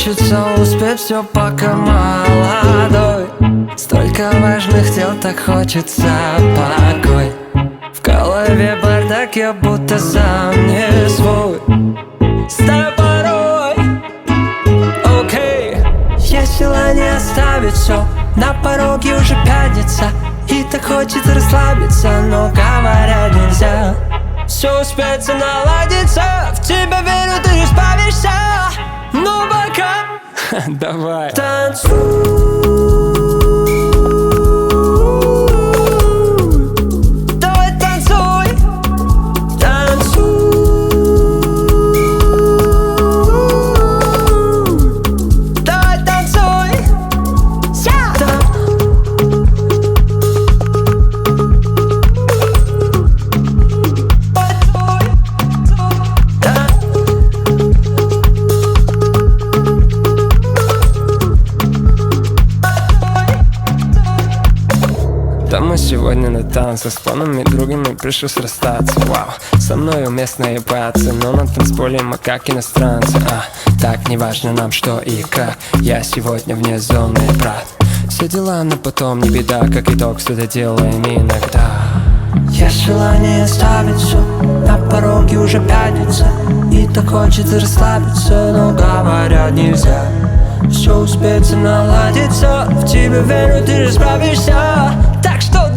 хочется успеть все, пока молодой. Столько важных дел, так хочется покой. В голове бардак, я будто сам не свой. Стою порой, окей. Есть желание оставить все, на пороге уже пятница, и так хочется расслабиться, но говорят нельзя. Все успеется наладиться, в тебя верю, ты не справишься. Ну пока давай танцуй. Да, мы сегодня на танцах с планами другими пришел срастаться. Вау, со мной уместно ебаться, но на танцполе мы как иностранцы. Так не важно нам что и как, я сегодня вне зоны, брат. Все дела, но потом не беда, как итог что-то делаем иногда. Есть желание оставить все, на пороге уже пятница, и так хочется расслабиться, но говорят нельзя. Все успеется наладиться, в тебя верю, ты же справишься. Так что